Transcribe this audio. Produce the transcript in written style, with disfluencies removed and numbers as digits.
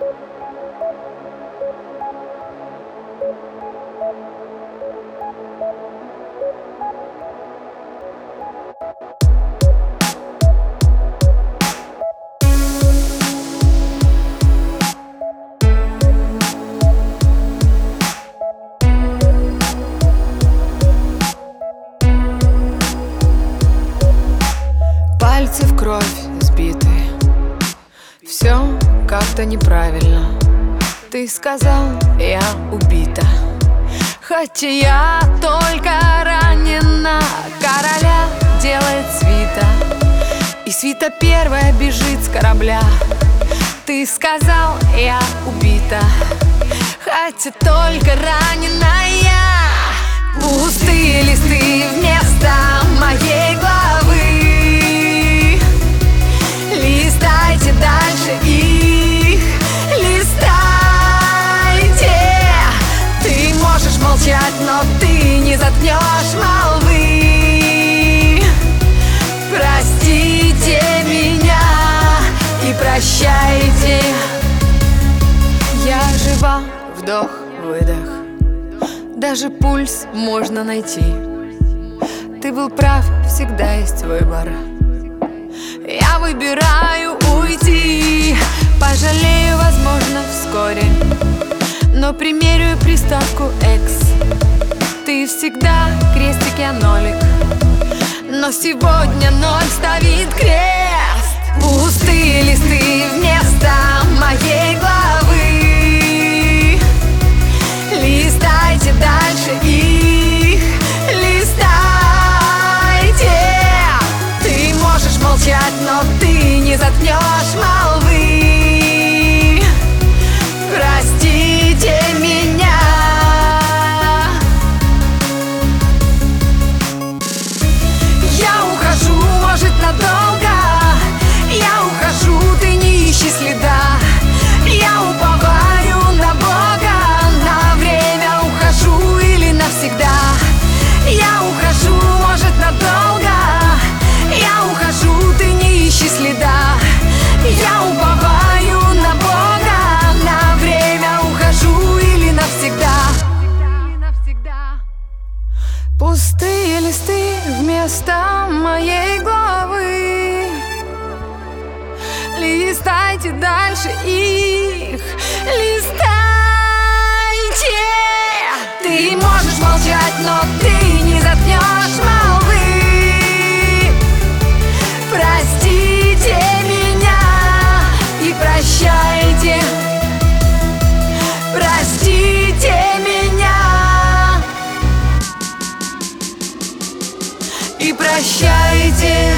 Пальцы в кровь сбиты, все как-то неправильно. Ты сказал, я убита, хотя я только ранена. Короля делает свита, и свита первая бежит с корабля. Ты сказал, я убита, хотя только раненая. Пустые листы вместо моей главы. Листайте дальше их, листайте. Ты можешь молчать, но ты не заткнешь молвы. Простите меня и прощайте. Я жива, вдох, выдох, даже пульс можно найти. Ты был прав, всегда есть выбор. Я выбираю уйти. Пожалею, возможно, вскоре, но примерю приставку «X». Ты всегда крестик, я нолик, но сегодня ноль ставит крест. Пустые листы вместо моей главы. Листайте дальше их, листайте. Ты можешь молчать, но ты не заткнешь молвы. Простите меня. Я ухожу, может, надолго. Я ухожу, ты не ищи следа. Я уповаю на Бога. На время ухожу или навсегда. Я ухожу, может, надолго. Я ухожу, ты не ищи следа. Я уповаю на Бога. На время ухожу или навсегда. Пустые листы вместо моей главы. Листайте дальше их, листайте. Ты можешь молчать, но ты не заткнешь молвы. Простите меня и прощайте. Простите меня и прощайте.